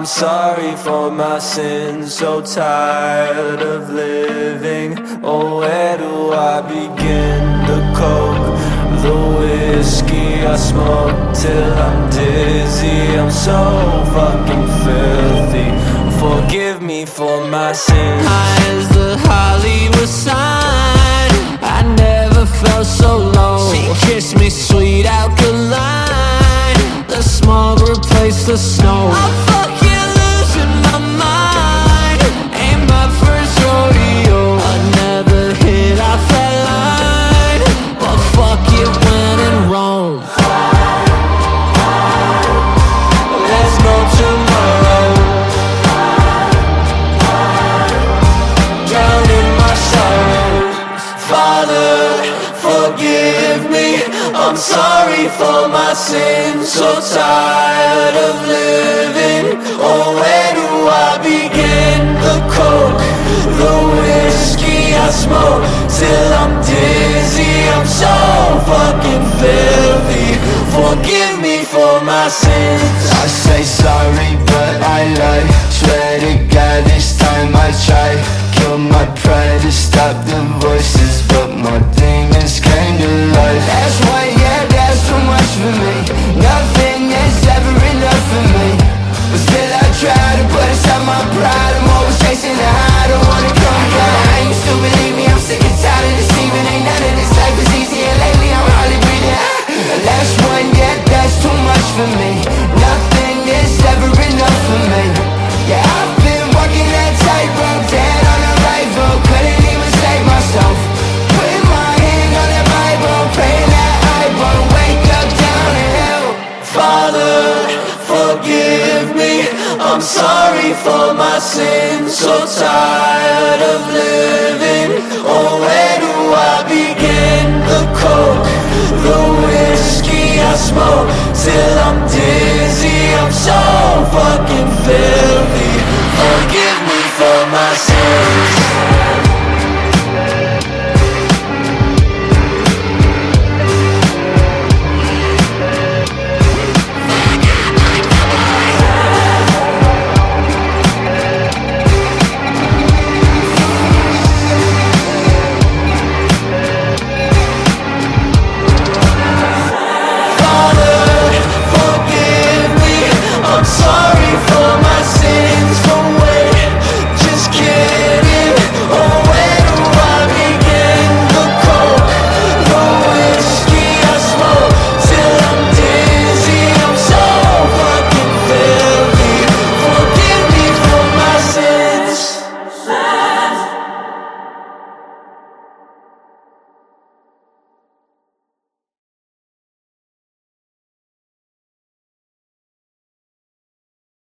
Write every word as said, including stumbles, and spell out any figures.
sorry for my sins, so tired of living. Oh, where do I begin? The coke, the whiskey I smoke till I'm dizzy. I'm so fucking filthy. Forgive me for my sins. High as the Hollywood sign, I never felt so low. Kiss me sweet alkaline, the smog replaced the snow. I'm fucking losing my mind, ain't my first rodeo. Another hit off that line, but fuck it when in Rome. There's no tomorrow, drowning my sorrows. Father, forgive me, I'm sorry for my sins, so tired of living. Oh, where do I begin? The coke, the whiskey I smoke till I'm dizzy. I'm so fucking filthy. Forgive me for my sins. I say sorry but I lie, swear to God this time I try. Kill my pride to stop the voices, but my demons came to life. That's why, yeah, that's too much for me. Nothing is ever enough for me, but still I try to put aside my pride. I'm always chasing the high, I don't wanna come down. You still believe me, I'm sick and tired of deceiving. Ain't none of this life is easy, and lately I'm hardly breathing. The last one, yeah, that's too much for me. Nothing is ever enough for me. Yeah, I've been walking that tightrope, dead on a rifle, couldn't even save myself. Putting my hand on that Bible, praying that I won't wake up down in hell. Father, forgive me, I'm sorry for my sins, so tired of living. Oh, where do I begin? The coke, the whiskey I smoke till I'm dizzy. I'm so fucking filthy.